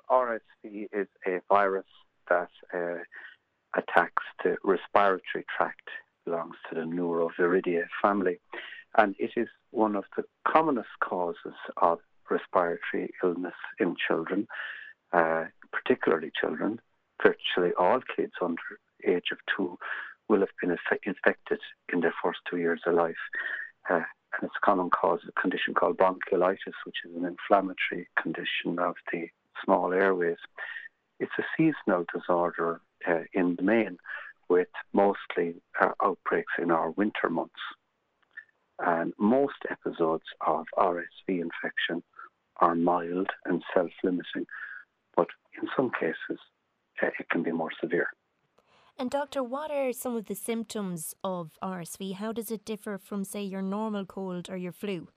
RSV is a virus that attacks the respiratory tract, belongs to the Neuroviridae family, and it is one of the commonest causes of respiratory illness in children, particularly children. Virtually all kids under age of 2 will have been infected in their first 2 years of life. And it's a common cause of a condition called bronchiolitis, which is an inflammatory condition of the small airways. It's a seasonal disorder in the main, with mostly outbreaks in our winter months. And most episodes of RSV infection are mild and self-limiting, but in some cases it can be more severe. And Doctor, what are some of the symptoms of RSV? How does it differ from, say, your normal cold or your flu?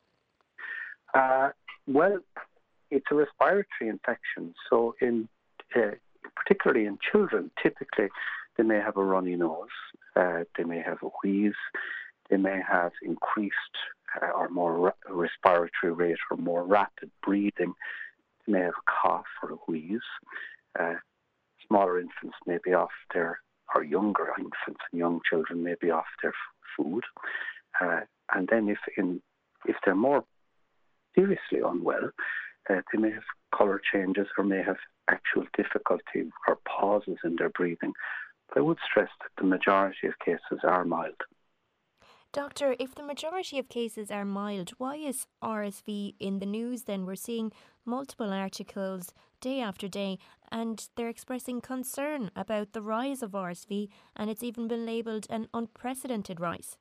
Well, it's a respiratory infection. So particularly in children, typically they may have a runny nose, they may have a wheeze, they may have increased or more respiratory rate or more rapid breathing, they may have a cough or a wheeze. Smaller infants may be off their, or younger infants and young children may be off their food. And then if they're more seriously unwell, they may have colour changes or may have actual difficulty or pauses in their breathing. But I would stress that the majority of cases are mild. Doctor, if the majority of cases are mild, why is RSV in the news then? We're seeing multiple articles day after day, and they're expressing concern about the rise of RSV, and it's even been labelled an unprecedented rise.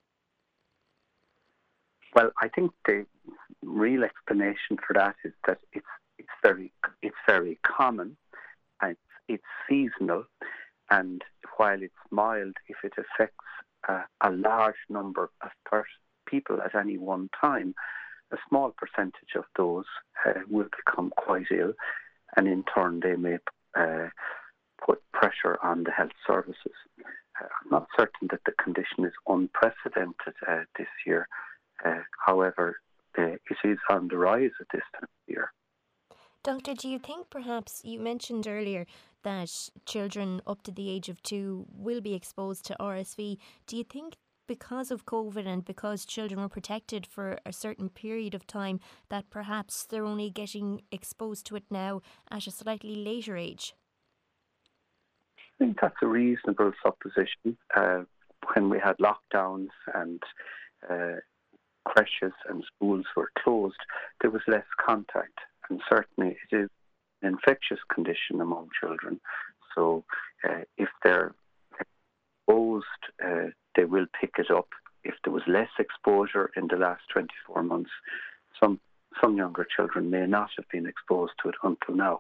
Well, I think the real explanation for that is that it's very common, and it's seasonal, and while it's mild, if it affects a large number of people at any one time, a small percentage of those will become quite ill, and in turn they may put pressure on the health services. I'm not certain that the condition is unprecedented this year. However, it is on the rise at this time of year. Doctor, do you think perhaps, you mentioned earlier that children up to the age of 2 will be exposed to RSV. Do you think because of COVID and because children were protected for a certain period of time that perhaps they're only getting exposed to it now at a slightly later age? I think that's a reasonable supposition. When we had lockdowns and creches and schools were closed, there was less contact. And certainly it is an infectious condition among children. So if they're exposed, they will pick it up. If there was less exposure in the last 24 months, some younger children may not have been exposed to it until now.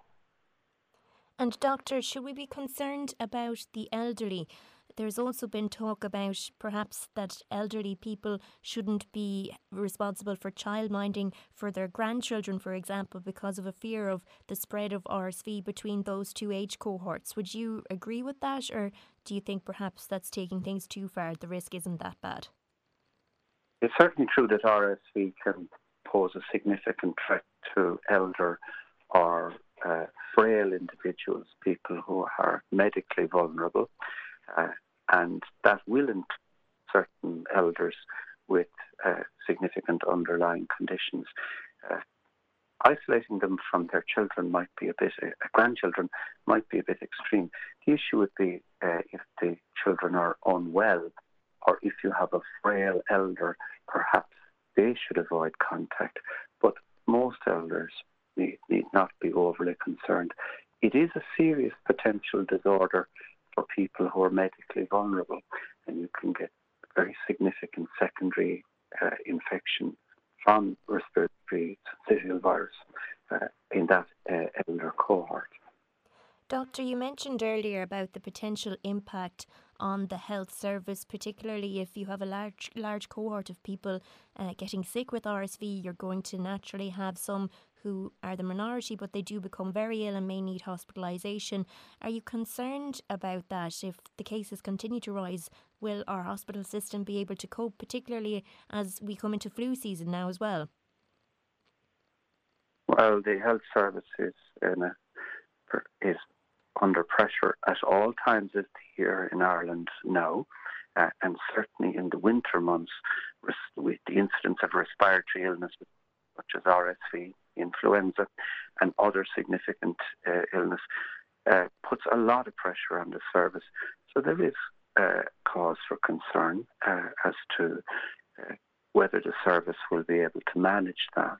And Doctor, should we be concerned about the elderly? There's also been talk about perhaps that elderly people shouldn't be responsible for childminding for their grandchildren, for example, because of a fear of the spread of RSV between those two age cohorts. Would you agree with that, or do you think perhaps that's taking things too far? The risk isn't that bad? It's certainly true that RSV can pose a significant threat to elder or frail individuals, people who are medically vulnerable. And that will include certain elders with significant underlying conditions. Isolating them from their children might be grandchildren might be a bit extreme. The issue would be if the children are unwell, or if you have a frail elder, perhaps they should avoid contact. But most elders need not be overly concerned. It is a serious potential disorder for people who are medically vulnerable, and you can get very significant secondary infection from respiratory syncytial virus in that elder cohort. Doctor, you mentioned earlier about the potential impact on the health service, particularly if you have a large cohort of people getting sick with RSV. You're going to naturally have some who are the minority, but they do become very ill and may need hospitalisation. Are you concerned about that? If the cases continue to rise, will our hospital system be able to cope, particularly as we come into flu season now as well? Well, the health service is under pressure at all times of the year in Ireland now, and certainly in the winter months, with the incidence of respiratory illnesses such as RSV, influenza, and other significant illness, puts a lot of pressure on the service. So there is cause for concern as to whether the service will be able to manage that.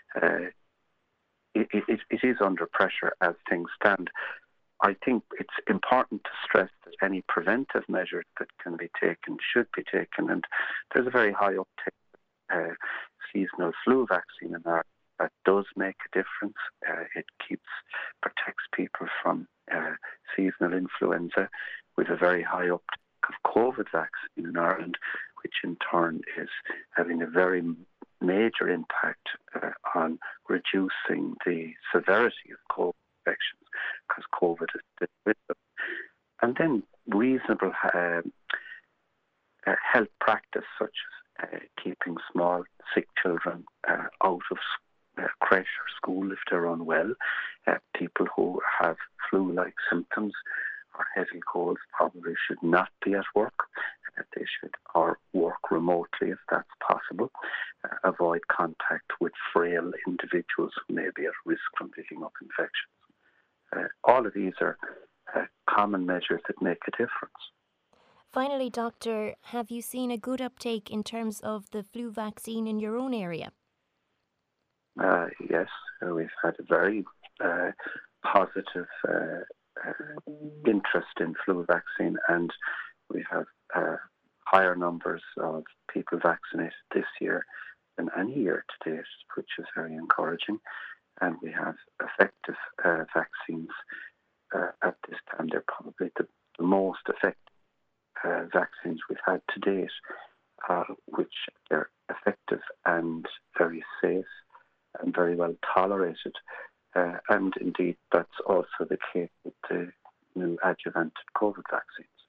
It is under pressure as things stand. I think it's important to stress that any preventive measures that can be taken should be taken, and there's a very high uptake of seasonal flu vaccine in Ireland. That does make a difference. It protects people from seasonal influenza, with a very high uptake of COVID vaccine in Ireland, which in turn is having a very major impact on reducing the severity of COVID infections, because COVID is still with them. And then reasonable health practice, such as keeping small sick children out of creche or school if they're unwell. People who have flu-like symptoms or heavy colds probably should not be at work. They should or work remotely if that's possible. Avoid contact with frail individuals who may be at risk from picking up infections. All of these are common measures that make a difference. Finally, Doctor, have you seen a good uptake in terms of the flu vaccine in your own area? Yes, we've had a very positive interest in flu vaccine, and we have higher numbers of people vaccinated this year than any year to date, which is very encouraging. And we have effective vaccines at this time. They're probably the most effective vaccines we've had to date, which are effective and very safe and very well tolerated. And indeed, that's also the case with the new adjuvanted COVID vaccines.